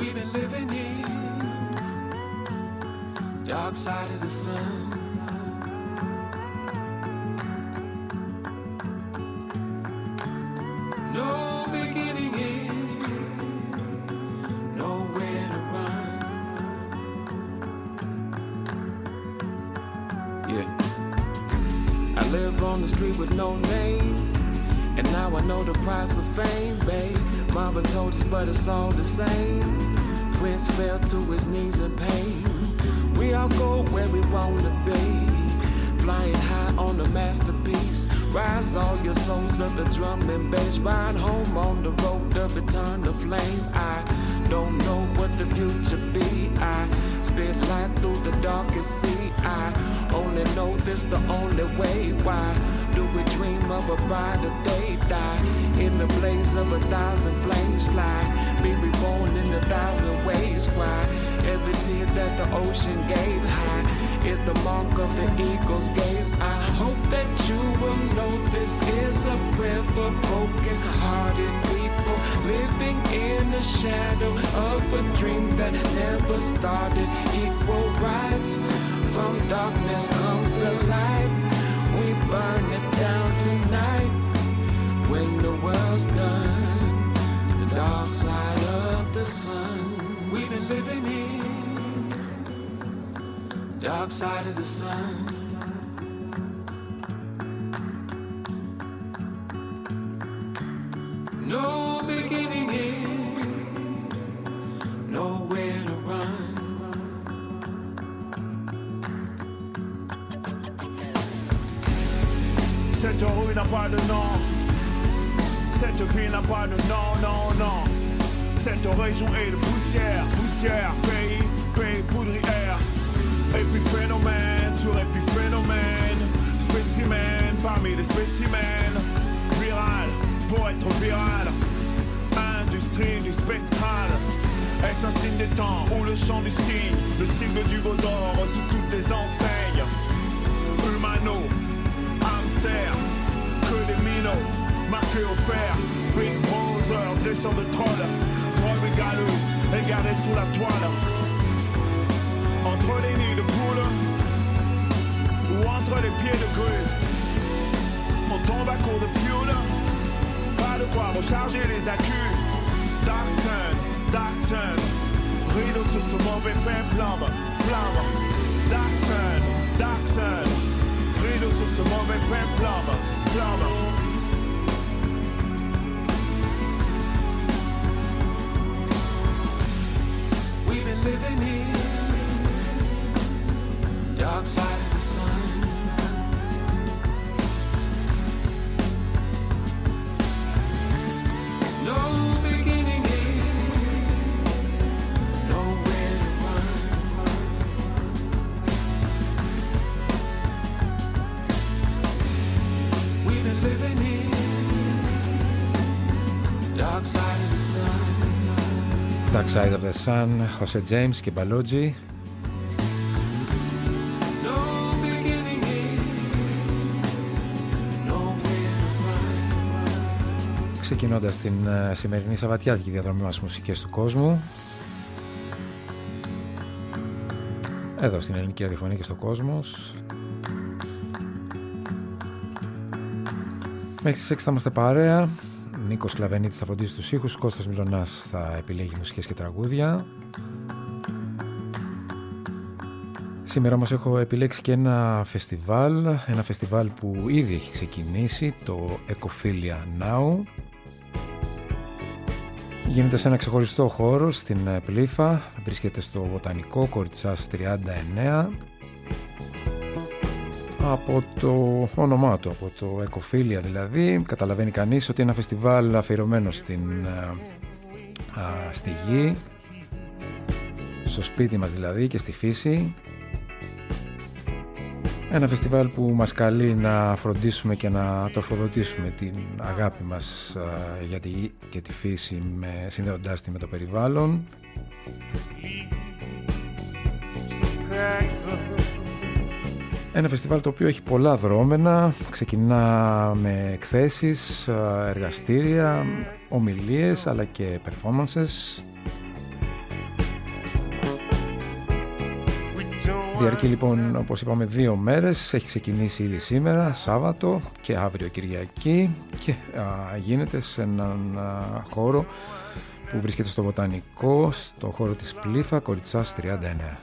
we've been living in dark side of the sun. No beginning in, nowhere to run. Yeah, I live on the street with no name, and now I know the price of fame, babe. Marvin told us, but it's all the same. Prince fell to his knees in pain. We all go where we want to be, flying high on the masterpiece. Rise all your souls of the drum and bass. Ride home on the road of eternal flame. I don't know what the future be. I spit light through the darkest sea. I only know this the only way. Why do we dream of a brighter day? Die in the blaze of 1,000 flames. Fly, be reborn in 1,000 ways. Why every tear that the ocean gave high is the mark of the eagle's gaze. I hope that you will know this is a prayer for broken-hearted people living in the shadow of a dream that never started. Equal rights, from darkness comes the light. We burn it down tonight. When the world's done, the dark side of the sun. We've been living in dark side of the sun. No beginning in, nowhere to run. Cette rue n'a pas de nom. Cette ville n'a pas de nom, non, non. Cette région est de poussière, poussière, pays poudrière. Épiphénomène sur épiphénomène, spécimen parmi les spécimens. Viral pour être viral, industrie du spectral. Est-ce un signe des temps ou le chant du cygne, le signe du veau d'or sous toutes les enseignes? Humano, hamster, que des minots marqués au fer. Big Brother, dresseur de troll, drogue égaleuse, égarée sous la toile. Entre les nids de poules ou entre les pieds de grue, on tombe à court de fuel. Pas de quoi recharger les accus. Dark Sun, rideau sur ce mauvais péplum. Dark Sun, rideau sur ce mauvais péplum. We've been living in dark side of the sun. No beginning in, nowhere to run. We've been living in dark side of the sun. Dark Side of the Sun, Jose James και Μπαλότζι. Ξεκινώντας την σημερινή σαββατιάτικη διαδρομή μας μουσικές του κόσμου, εδώ στην Ελληνική Ραδιοφωνία και στο Κόσμος. Μέχρι τις 6 θα είμαστε παρέα. Νίκος Κλαβενίτης θα φροντίσει τους ήχους, Κώστας Μιλωνάς θα επιλέγει μουσικές και τραγούδια. Σήμερα όμως έχω επιλέξει και ένα φεστιβάλ που ήδη έχει ξεκινήσει, το Ecophilia Now. Γίνεται σε ένα ξεχωριστό χώρο στην Πλύφα, βρίσκεται στο Βοτανικό Κοριτσάς 39. Από το όνομά του, από το Ecophilia δηλαδή, καταλαβαίνει κανείς ότι είναι ένα φεστιβάλ αφιερωμένο στη γη, στο σπίτι μας δηλαδή και στη φύση. Ένα φεστιβάλ που μας καλεί να φροντίσουμε και να τροφοδοτήσουμε την αγάπη μας για τη γη και τη φύση, συνδέοντάς τη με το περιβάλλον. Ένα φεστιβάλ το οποίο έχει πολλά δρόμενα, ξεκινά με εκθέσεις, εργαστήρια, ομιλίες αλλά και performances. Διαρκεί λοιπόν, όπως είπαμε, 2 μέρες. Έχει ξεκινήσει ήδη σήμερα, Σάββατο, και αύριο Κυριακή, και γίνεται σε έναν χώρο που βρίσκεται στο Βοτανικό, στο χώρο της Πλήφα, Κοριτσάς 39.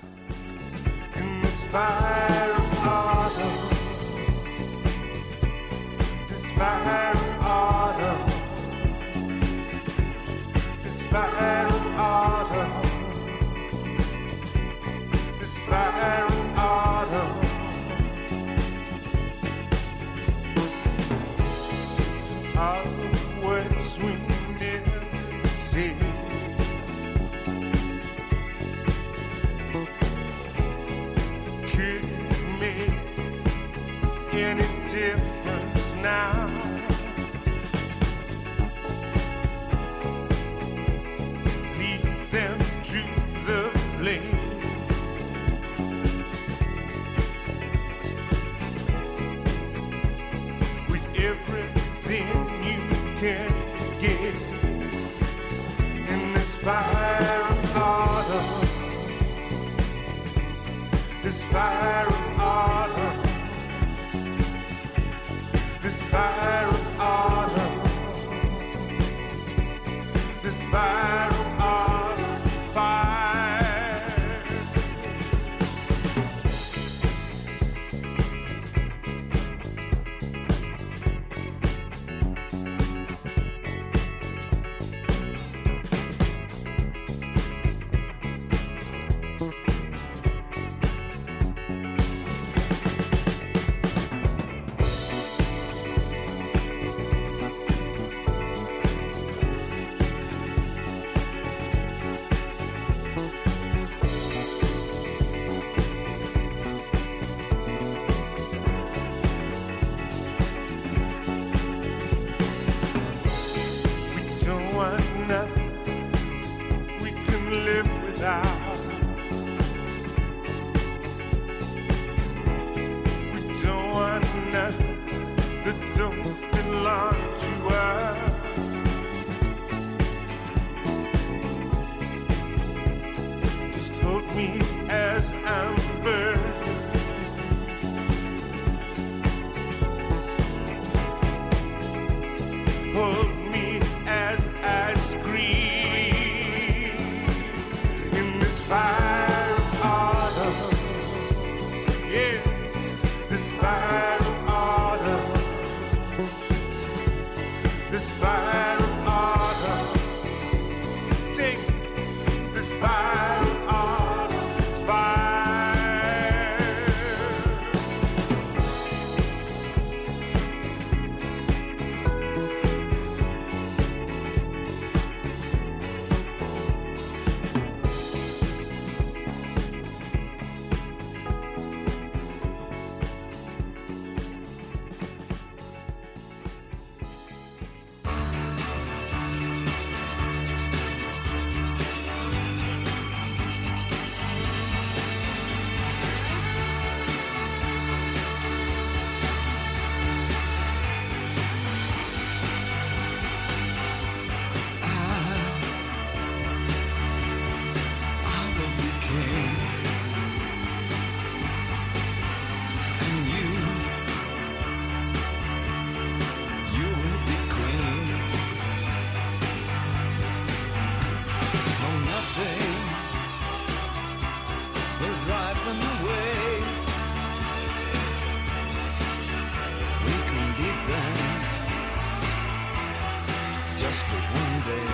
Just for one day,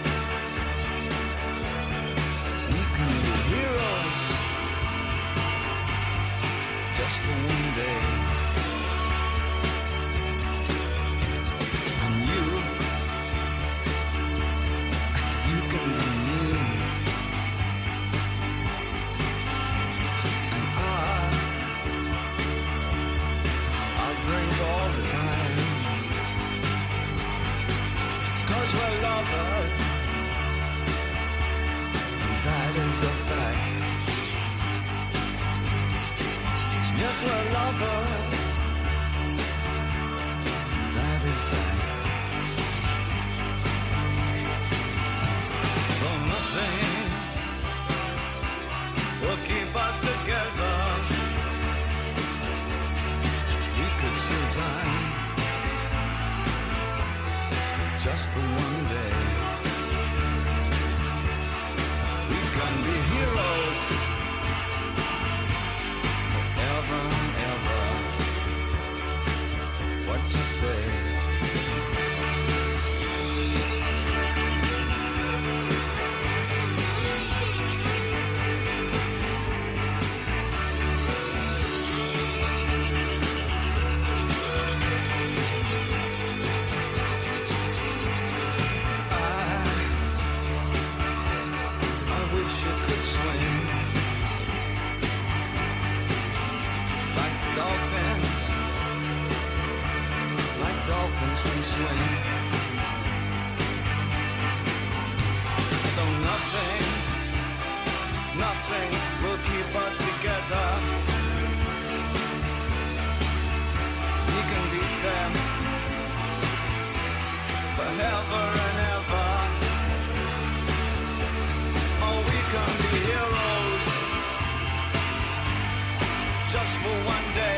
we can be heroes. Just for one day, and you can be me, and I'll drink all the time. 'Cause we're lovers, and that is a fact. Yes, we're lovers, that is fact. For nothing will keep us together. it's still time, just for one day. We can be heroes forever and ever. What you say? Can swim, though nothing will keep us together. We can beat them forever and ever. Oh, we can be heroes just for one day.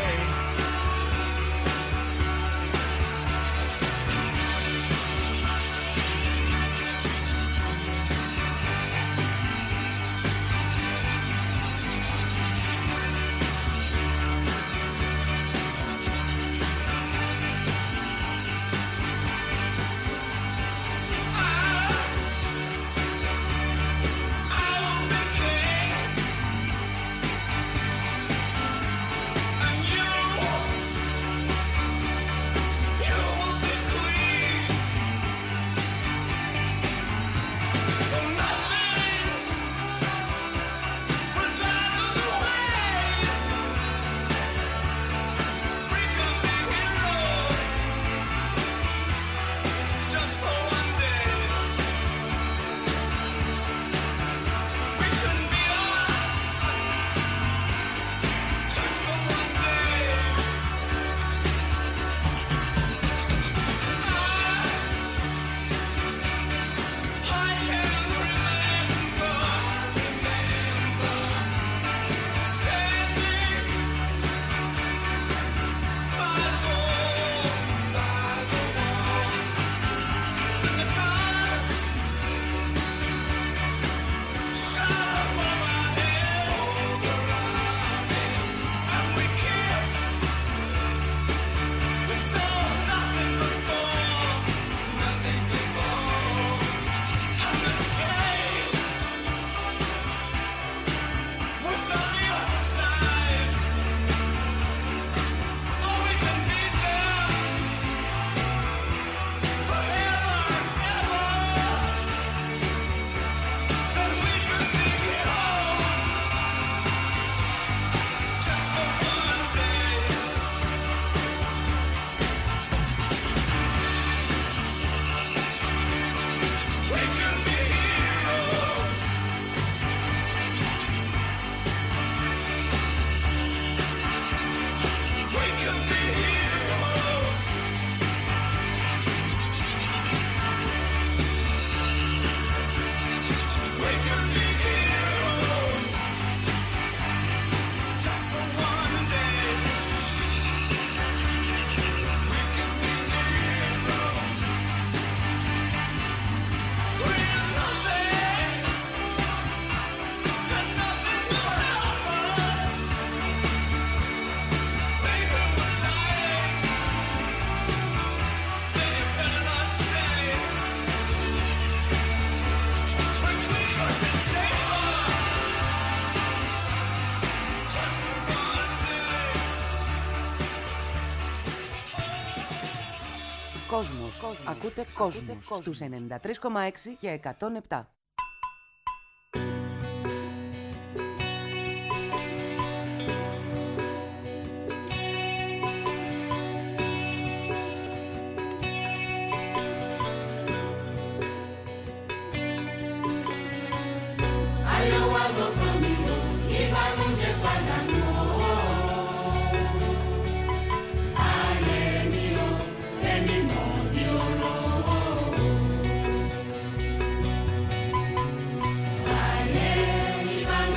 Κόσμος. Ακούτε Κόσμος στους 93,6 και 107.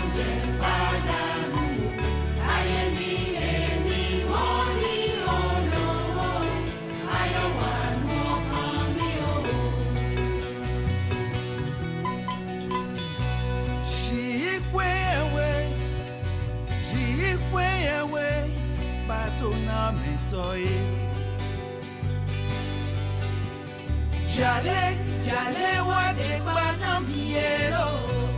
Ayé ni èmi wọ́n ní ọ̀la. soy. Jale wade bana miero.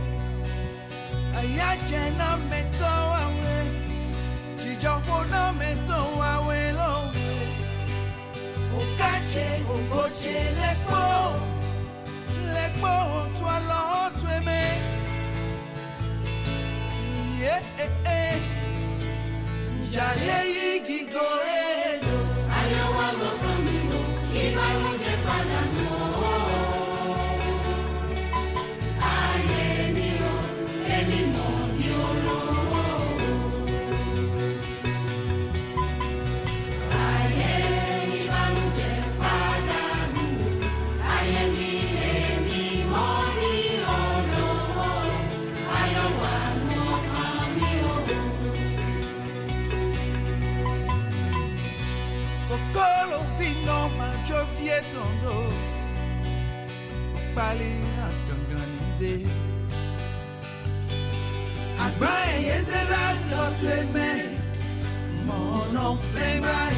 Ayaje na meto awe. Jijo na meto awe lo. Okache ogoche lekpo. Lekpo to alo to me. Yeah. Jale yigi goelo. Ayo wa lo kamino. Iba mo je padà no. Tondo Pali organizé Agba yeze la notre main Mon enfant mai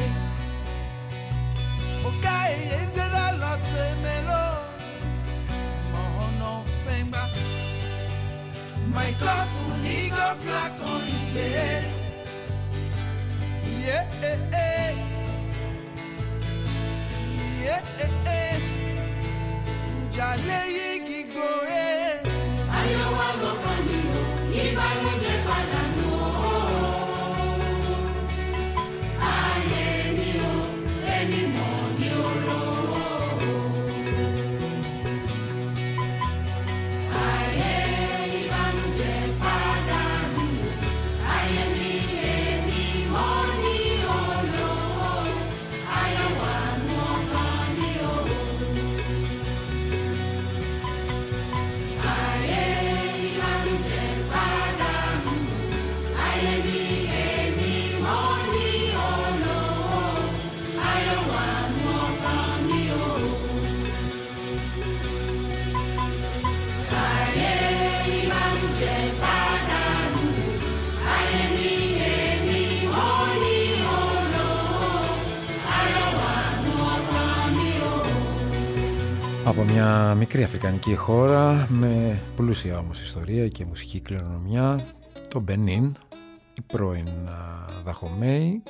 Oka yeze la notre melo Mon enfant ba My coffee nigo flacon ibe Yeah Jale yigi goe Ayo wa lo kamino Iba mo je padà no Aye ni o Eni mo ni o lo Aye iba mo je padà no Aye ni eni mo ni o lo Ayo wa no kamino Από μια μικρή αφρικανική χώρα με πλούσια όμως ιστορία και μουσική κληρονομιά, το Μπενίν, η πρώην Δαχομέη.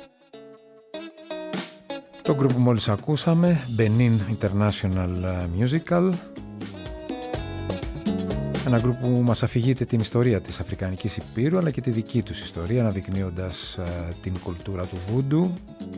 Το γκρουπ που μόλις ακούσαμε, Benin International Musical, ένα γκρουπ που μας αφηγείται την ιστορία της Αφρικανικής Υπήρου αλλά και τη δική τους ιστορία, αναδεικνύοντας την κουλτούρα του βούντου.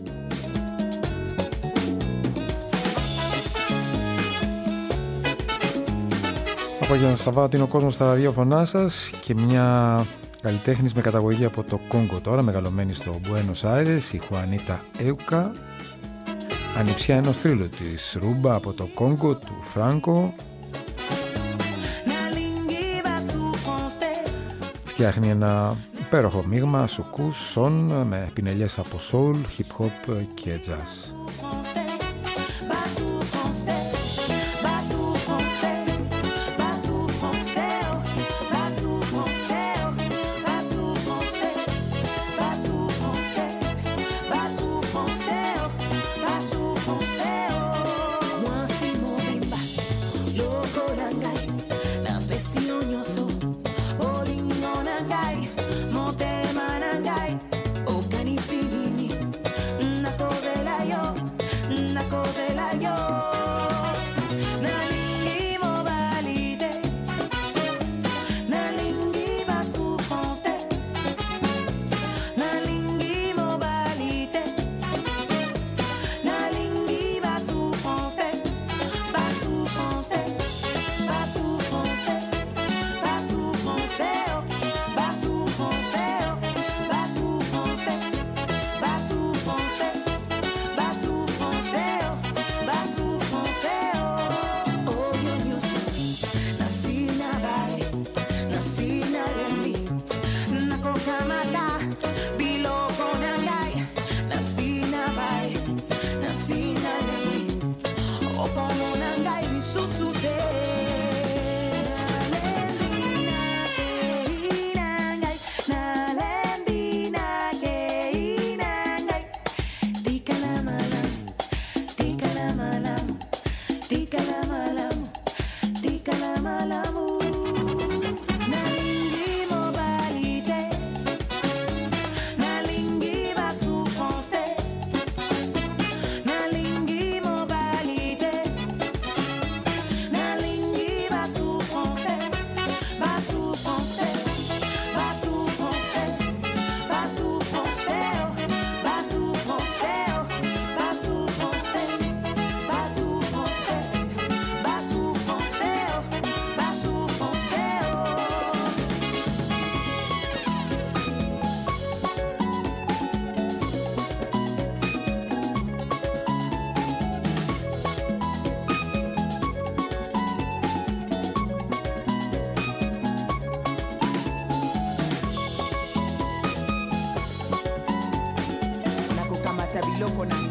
Απογευματινό ο κόσμος στα ραδιόφωνά σας και μια καλλιτέχνης με καταγωγή από το Κόγκο τώρα, μεγαλωμένη στο Μπουένος Άιρες, η Χουανίτα Έουκα, ανιψιά ενός θρύλου της Ρούμπα από το Κόγκο του Φράνκο. Φτιάχνει ένα υπέροχο μείγμα σουκού, σον με πινελιές από soul, hip hop και jazz.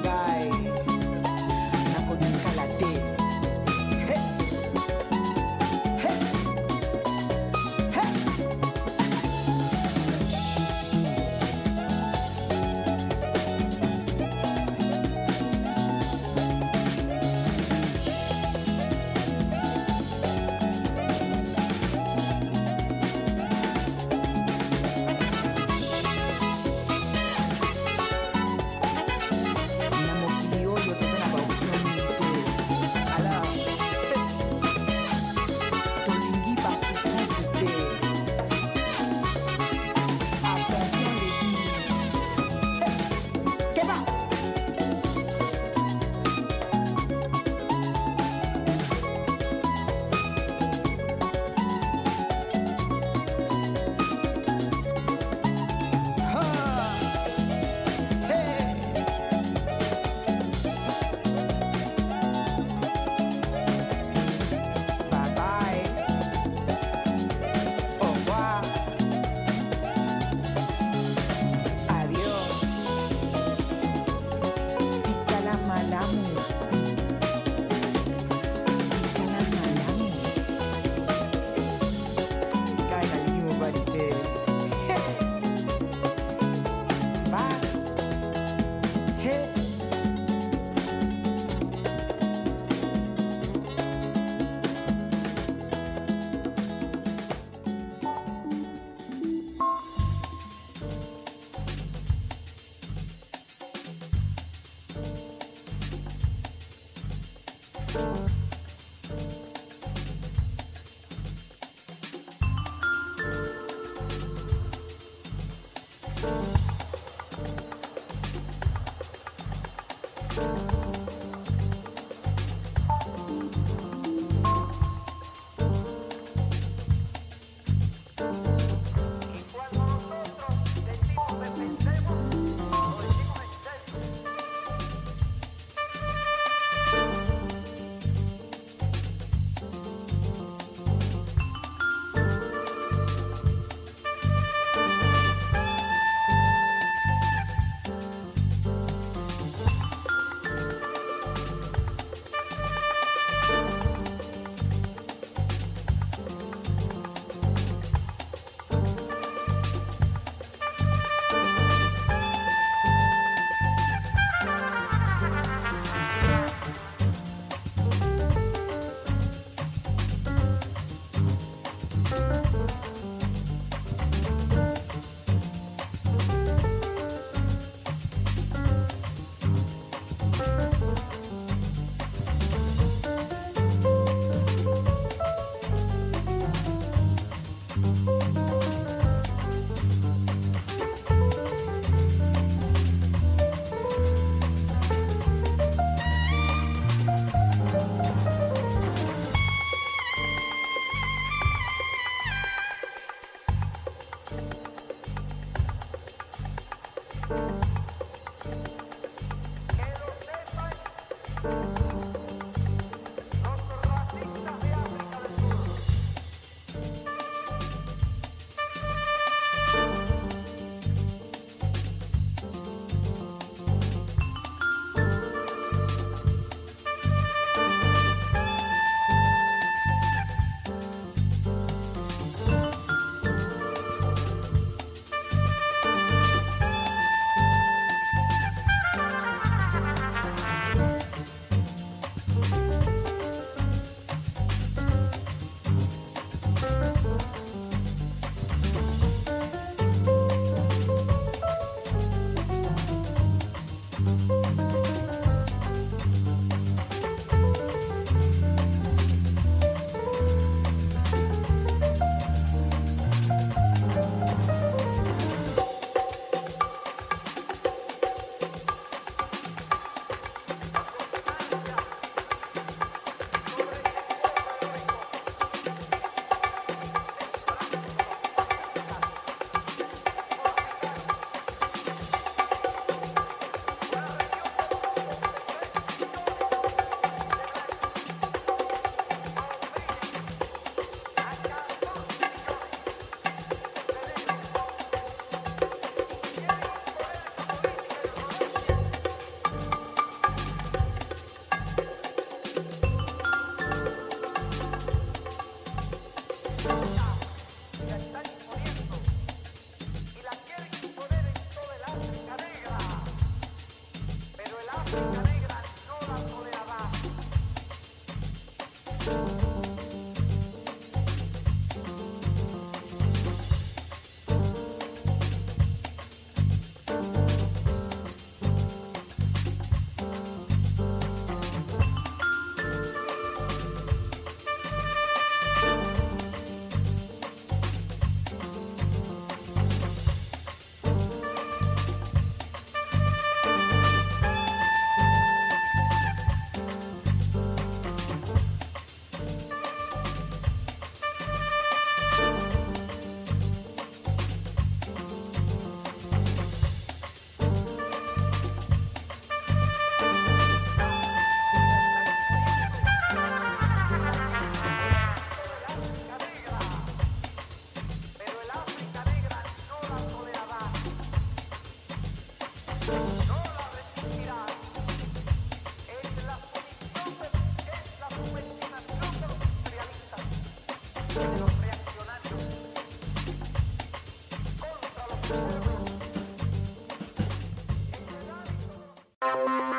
Bye-bye. Nakotika la te. Hey. Hey. Hey.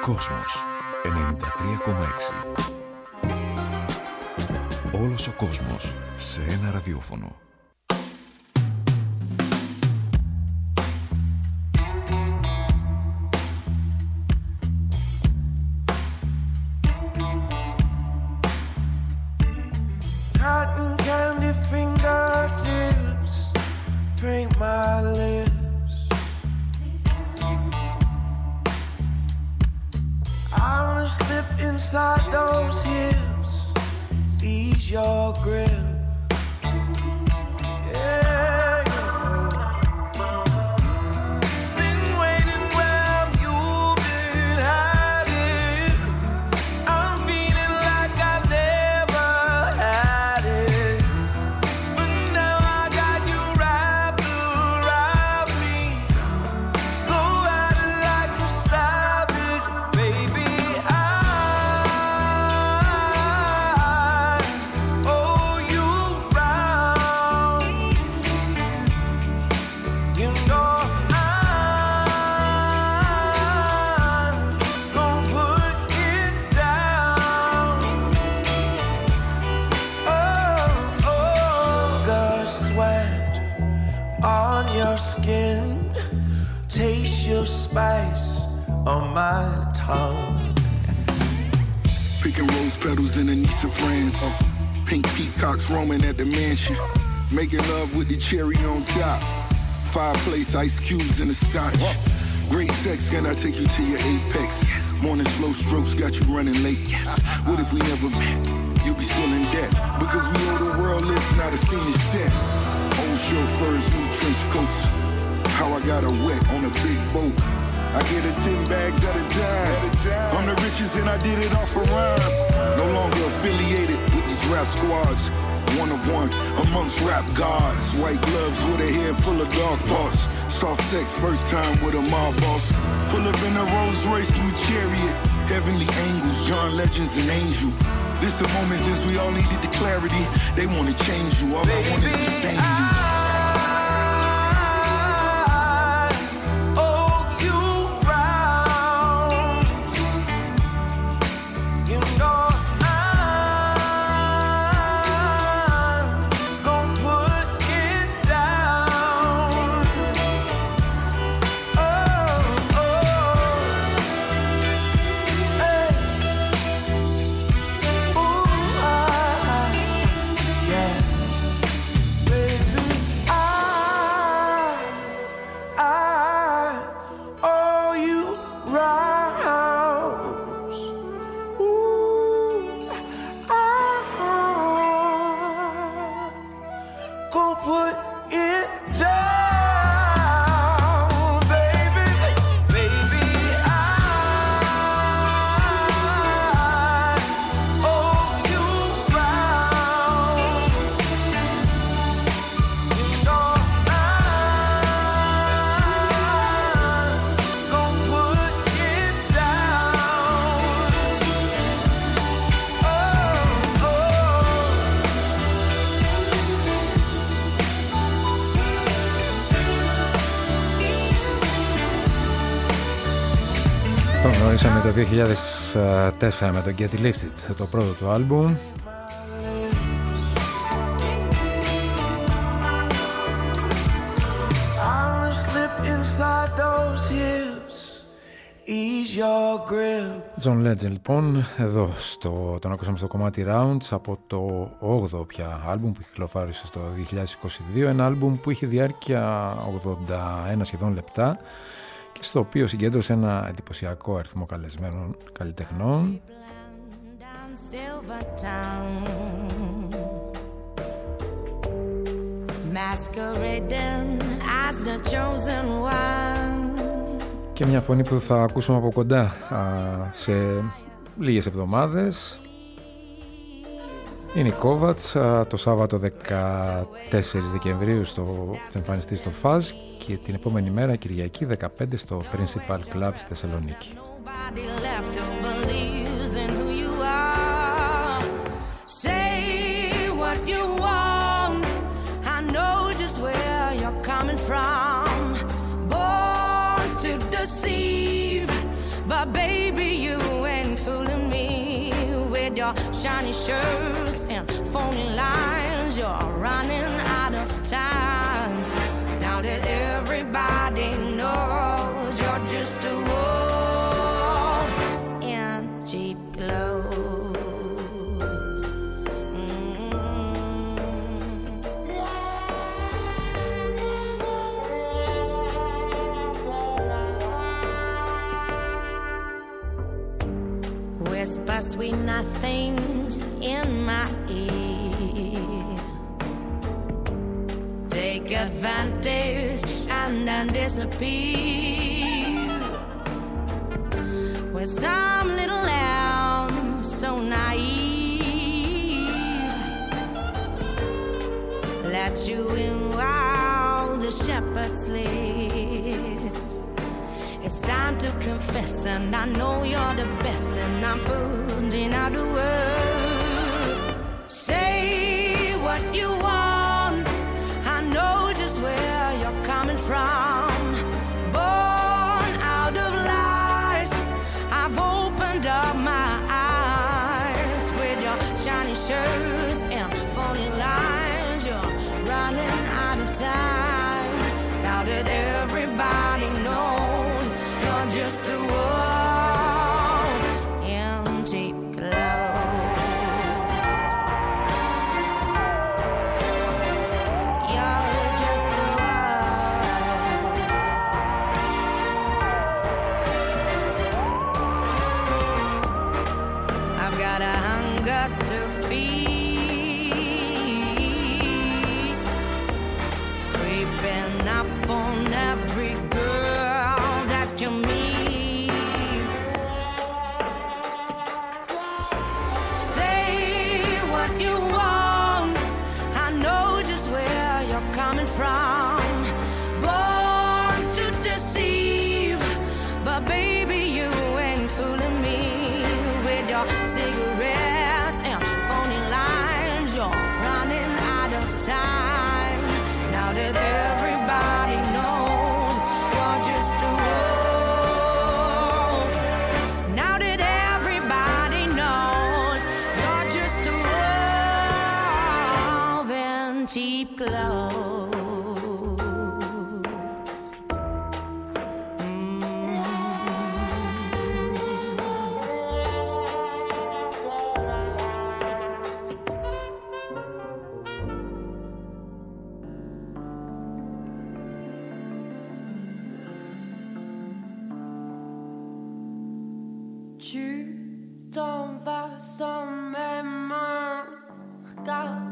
Κόσμος 93,6. Όλος ο κόσμος σε ένα ραδιόφωνο. Cotton candy fingertips paint my lips. I wanna slip inside those hips, ease your grip. Yeah, been waiting where you've been hiding. I'm feeling like I never had it, but now I got you wrapped around me. Go at it like a savage, baby. I owe you round. You know I'm gonna put it down. Oh, sugar sweat on your skin, taste your spice on my tongue. Picking rose petals in the Nice of France. Pink peacocks roaming at the mansion. Making love with the cherry on top. Fireplace, ice cubes in the scotch. Great sex, can I take you to your apex? Morning slow strokes got you running late. What if we never met? You'll be still in debt. Because we owe the world this, not a senior set. Old chauffeurs, new trench coats. How I got her wet on a big boat. I get her 10 bags at a time. I'm the richest and I did it off a rhyme. No longer affiliated with these rap squads. One of one amongst rap gods. White gloves with a head full of dog thoughts. Soft sex first time with a mob boss. Pull up in a Rolls Royce, new chariot. Heavenly angels, John Legend's an angel. This the moment since we all needed the clarity. They wanna change you, all I want is to save you. Το γνωρίσαμε το 2004 με το Get Lifted, το πρώτο του άλμπουμ. John Legend λοιπόν, εδώ τον ακούσαμε στο κομμάτι Rounds από το 8ο πια άλμπουμ που κυκλοφόρησε στο 2022, ένα άλμπουμ που είχε διάρκεια 81 σχεδόν λεπτά και στο οποίο συγκέντρωσε ένα εντυπωσιακό αριθμό καλεσμένων καλλιτεχνών. Και μια φωνή που θα ακούσουμε από κοντά σε λίγες εβδομάδες είναι η Kovacs. Το Σάββατο 14 Δεκεμβρίου θα εμφανιστεί στο Fuzz και την επόμενη μέρα Κυριακή 15 στο Principal Club στη Θεσσαλονίκη. But baby baby, you ain't fooling me with your shiny shirts and phony lines. You're running out of time. Now that everybody knows you're just a wolf in cheap clothes. Whisper sweet nothings in my ear. Take advantage and then disappear. With some little lamb so naive, let you in while the shepherd sleeps. It's time to confess, and I know you're the best, and I'm putting out the word. Say what you want, I know just where you're coming from. Born out of lies, I've opened up my eyes. With your shiny shirts and phony lines, you're running out of time. Now that everybody knows you're just a wolf in cheap clothes. You're just a wolf. I've got a hunger to feed, creeping up on every girl that you meet. Say what you want, I know just where you're coming from. Born to deceive, but baby, you ain't fooling me with your cigarettes and phony lines. You're running out of time. Now that everybody knows you're just a wolf. Now that everybody knows you're just a wolf in cheap clothes. Tu t'en vas sans même un regard.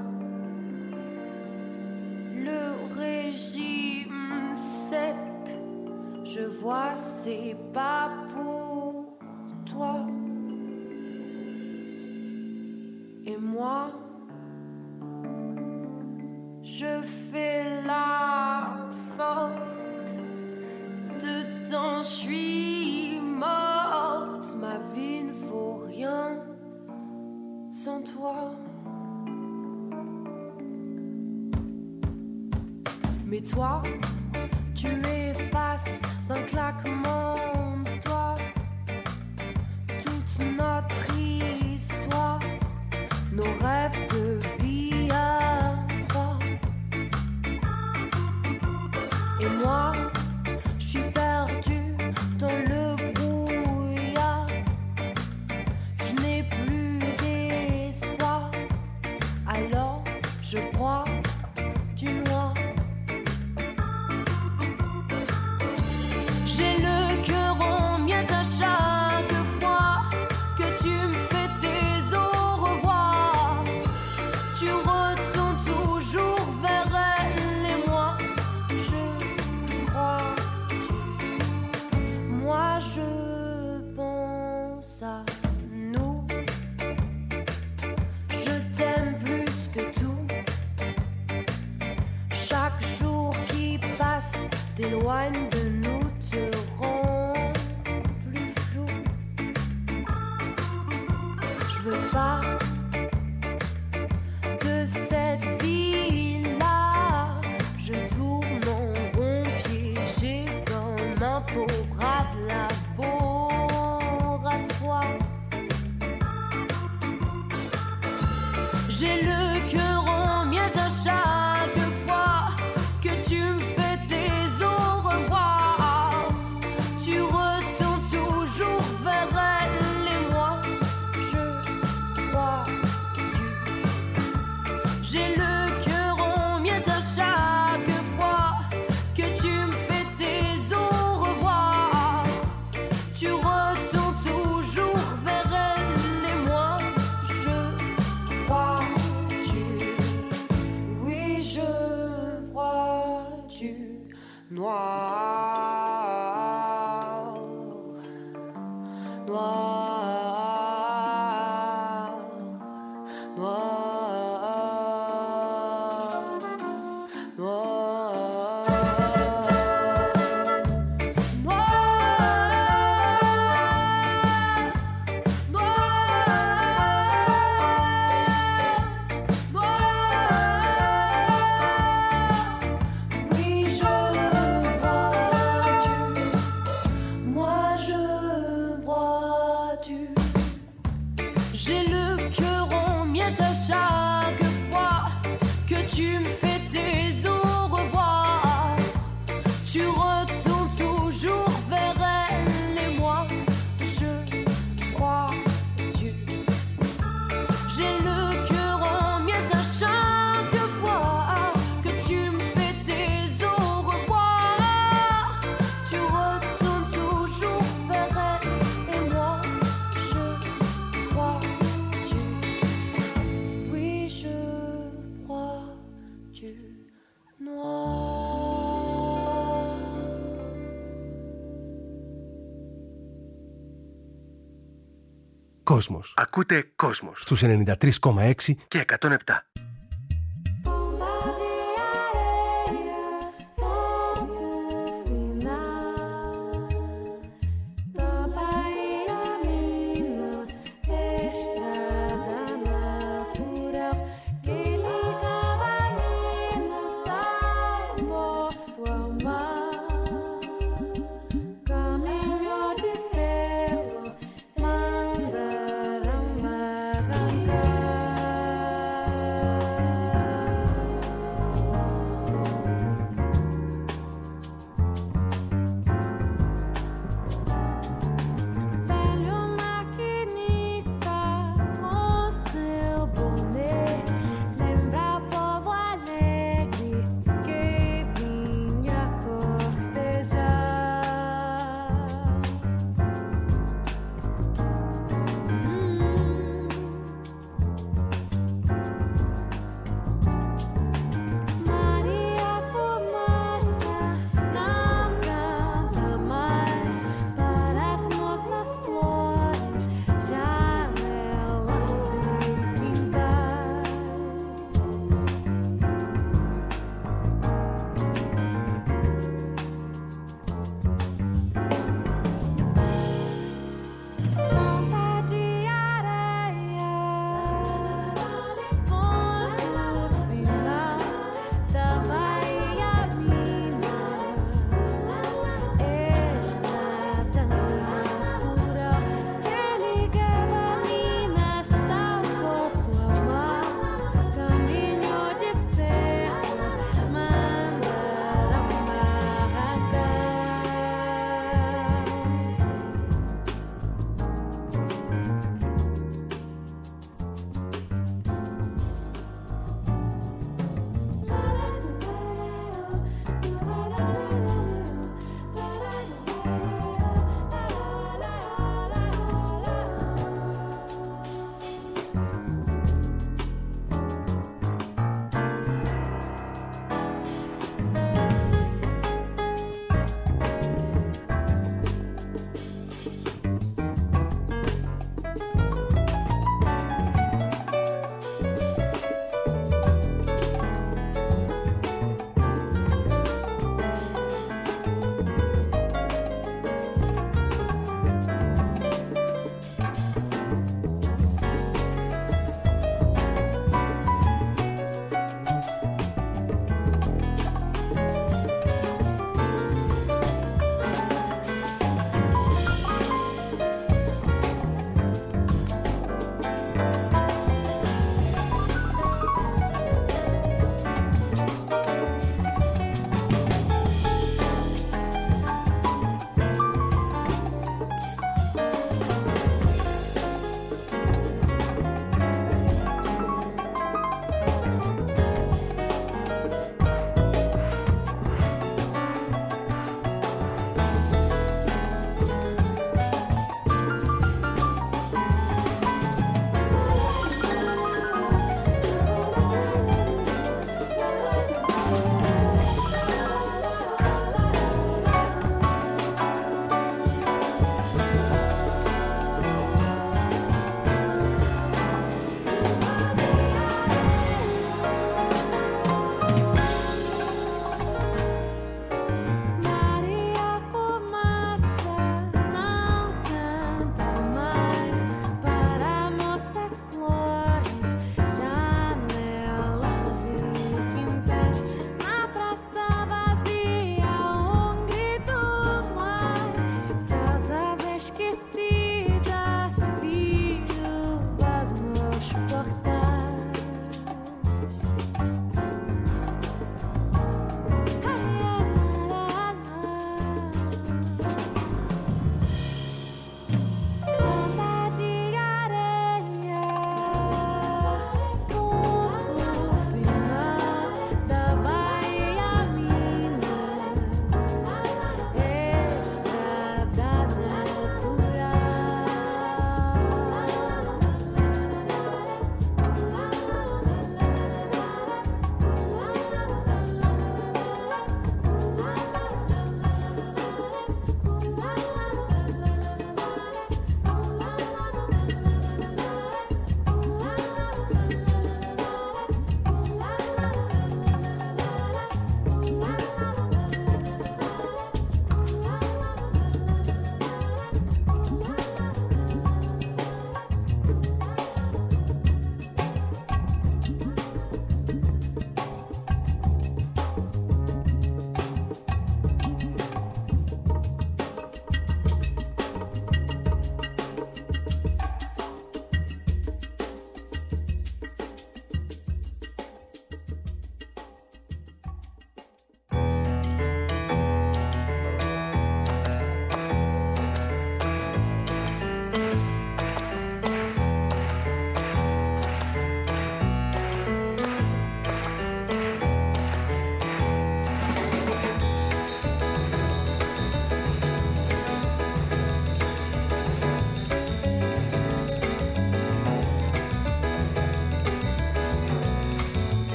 Le régime sec, je vois, c'est pas pour toi. Et moi, je fais la forte. Dedans, je suis morte. Ma vie ne vaut rien sans toi. Mais toi, tu effaces d'un claquement de doigts toute notre histoire, nos rêves de vie à trois. Et moi, je suis perdue dans le brouillard. Je n'ai plus d'espoir, alors je broie du noir. J'ai le cœur en miettes à chaque fois que tu me fais tes au revoir. Tu retournes toujours vers elle et moi, je crois que moi je pense à nous. Je t'aime plus que tout. Chaque jour qui passe t'éloigne de nous, te rend plus flou. Je veux pas de cette vie-là. Je tourne en rond piégé comme un pauvre rat de laboratoire. J'ai le cœur en miettes à chaque fois que tu me fais tes au revoir. Tu retournes toujours vers elle et moi, je crois Dieu. J'ai le cœur en miettes à chaque fois que tu me fais tes au revoir. Tu retournes toujours vers elle et moi, je crois Dieu. Oui, je crois Dieu. Noir, noir, noir, noir, oui, je crois Dieu. Moi, je crois Dieu. J'ai le cœur en miettes à chaque fois que tu me fais tes au revoir. Tu retournes toujours vers elle et moi, je crois Dieu. J'ai le cœur en miettes à chaque fois que tu me fais tes au revoir. Tu retournes toujours vers elle et moi, je crois Dieu. Oui, je crois Dieu. Noir. Κόσμος. Ακούτε Κόσμος στους 93,6 και 107. Caminho de ferro, mandarama.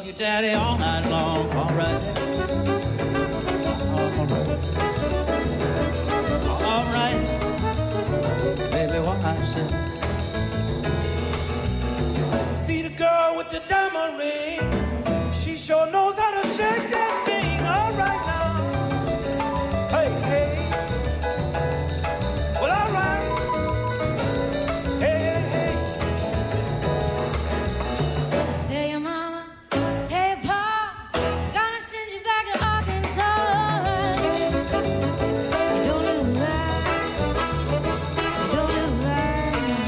your daddy all night long. All right. All right. All right. Baby, what I said. See the girl with the diamond ring. She sure knows how to shake that thing. All right now. Hey, hey. Well, all right. Hey, hey, hey. Tell your mama, tell your pa, gonna send you back to Arkansas. You don't look right. You don't look right now.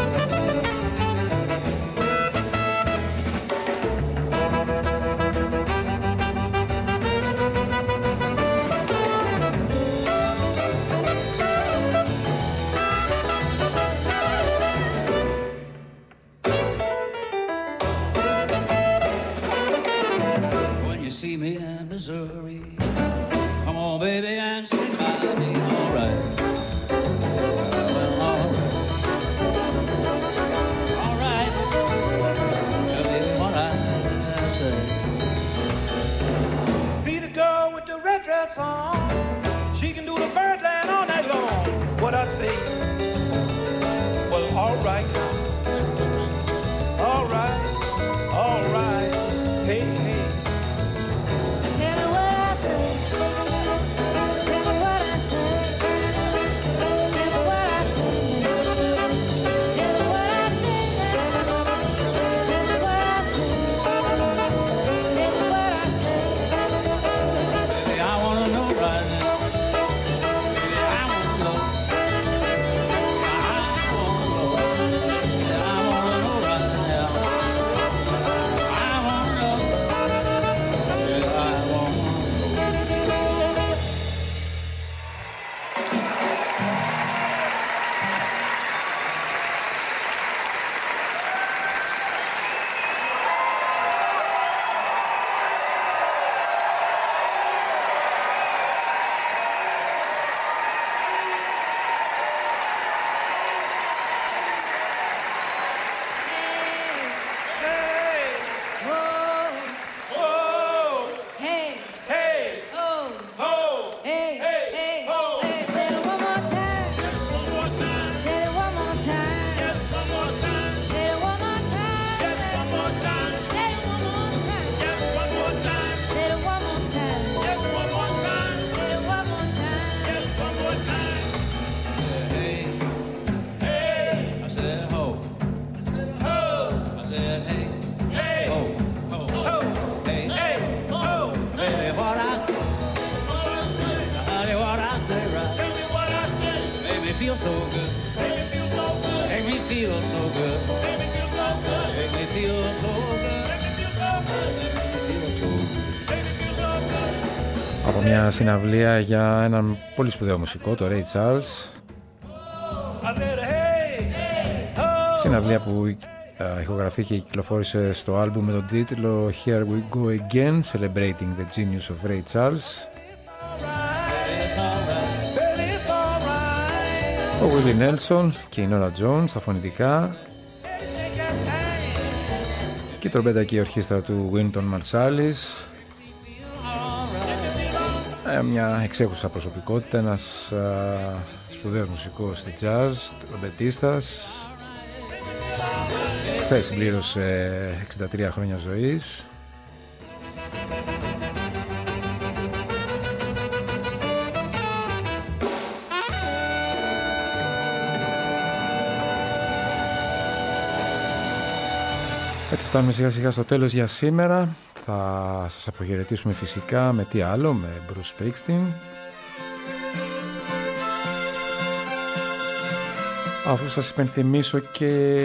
When you see me in Missouri, come on, baby, and stick by me. All right. Well, all right. All right. Tell me what I say. See the girl with the red dress on. She can do the birdland all night long. What I say? Well, all right. All right. All right. Hey, hey. Tell me what I say. Tell me what I say. Tell me what I say. Tell me what I say. Tell me what I say. Tell me what I say. Baby, I wanna know right now. Baby, I wanna know. I wanna know right now. I wanna know. Yeah, I wanna know. I said ho. I said hey. Ho. Hey. Baby, what I say. Honey, what I say right. Make me feel so good. Make me feel so good. Make me feel so good. Από μια συναυλία για έναν πολύ σπουδαίο μουσικό, το Ray Charles. Συναυλία που ηχογραφήθηκε και κυκλοφόρησε στο άλμπουμ με τον τίτλο Here We Go Again, Celebrating the Genius of Ray Charles. Ο Willie Nelson και η Nora Jones στα φωνητικά και η τρομπέτα και η ορχήστρα του Wynton Marsalis. Μια εξέχουσα προσωπικότητα, ένας σπουδαίος μουσικός στη jazz, τρομπετίστας. Χθες συμπλήρωσε 63 χρόνια ζωής. Έτσι φτάνουμε σιγά σιγά στο τέλος για σήμερα. Θα σας αποχαιρετήσουμε φυσικά με τι άλλο, με Bruce Springsteen. Αφού σας υπενθυμίσω και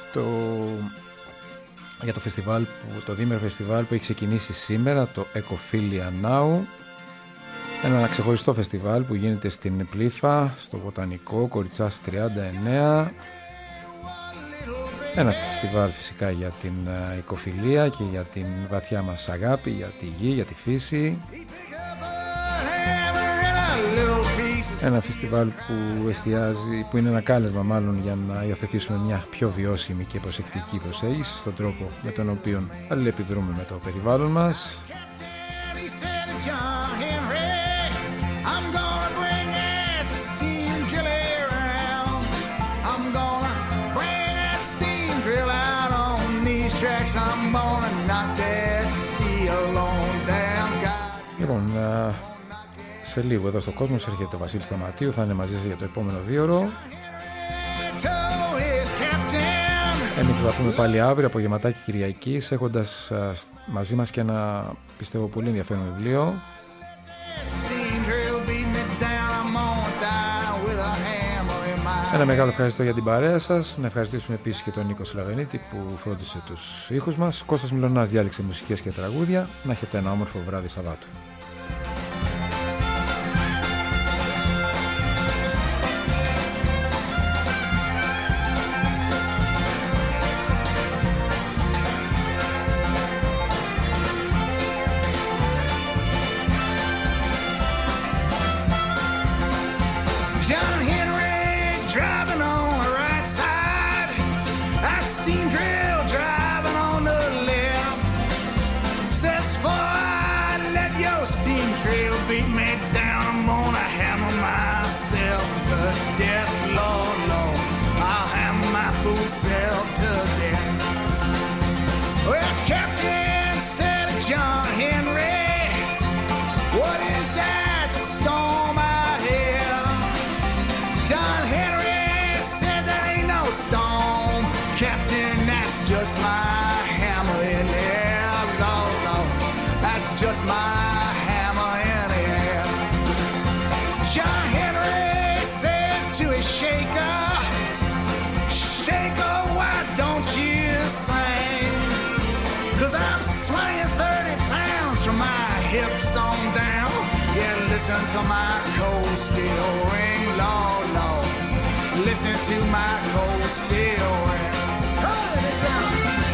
για το φεστιβάλ, το διήμερο φεστιβάλ που έχει ξεκινήσει σήμερα, το Ecophilia Now. Ένα ξεχωριστό φεστιβάλ που γίνεται στην Πλήφα, στο Βοτανικό, Κοριτσάς 39. Ένα φεστιβάλ φυσικά για την οικοφιλία και για την βαθιά μας αγάπη, για τη γη, για τη φύση. Ένα φεστιβάλ που εστιάζει, που είναι ένα κάλεσμα μάλλον για να υιοθετήσουμε μια πιο βιώσιμη και προσεκτική προσέγγιση στον τρόπο με τον οποίο αλληλεπιδρούμε με το περιβάλλον μας. Λοιπόν, σε λίγο εδώ στο Κόσμος έρχεται ο Βασίλης Σταματίου, θα είναι μαζί σας για το επόμενο 2ωρο. Εμείς θα τα πούμε πάλι αύριο από γεματάκι Κυριακής, έχοντας μαζί μας και ένα, πιστεύω, πολύ ενδιαφέρον βιβλίο. Ένα μεγάλο ευχαριστώ για την παρέα σας. Να ευχαριστήσουμε επίσης και τον Νίκο Σλαβενίτη που φρόντισε τους ήχους μας. Κώστας Μιλωνάς διάλεξε μουσικές και τραγούδια. Να έχετε ένα όμορφο βράδυ Σαββάτου. Self to death. Well, Captain said to John Henry, what is that storm out here? John Henry said that ain't no storm, Captain, that's just my hammer in the air. Lord, Lord, that's just my hammer in the air. John Henry said to his shaker, shaker, why don't you sing? 'Cause I'm swinging 30 pounds from my hips on down. Yeah, listen to my cold steel ring, Lord, Lord. Listen to my cold steel ring. Hold it down.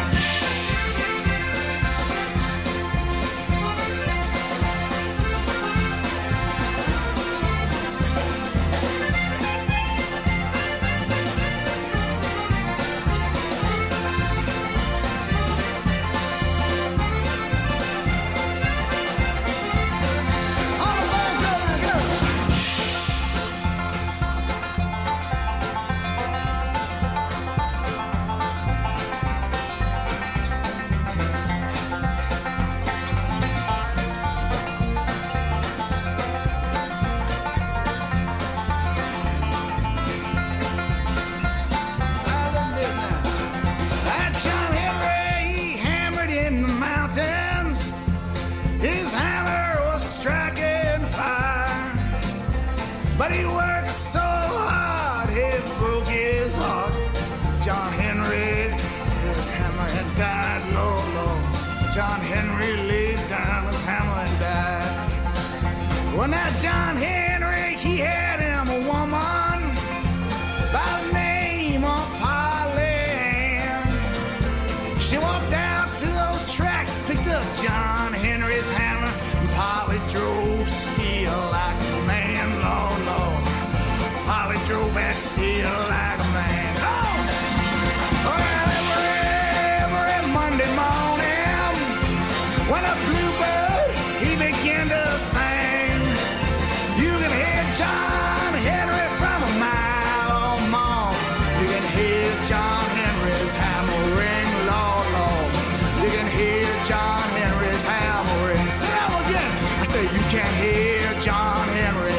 But he worked so hard, it broke his heart. John Henry, his hammer had died, Lord, Lord. John Henry laid down his hammer and died. Well, now John Henry, he had him a woman by the name of Polly Ann. She walked out to those tracks, picked up John Henry's hammer, and Polly drove steel like a man, Lord, Lord. Polly drove that steel like a man. Oh! Well, every Monday morning, when a bluebird, he began to sing, you can hear John Henry from a mile or more. You can hear John Henry's hammer ring, Lord, Lord. You can hear John Henry's hammer ring. Say that again. I say you can hear John Henry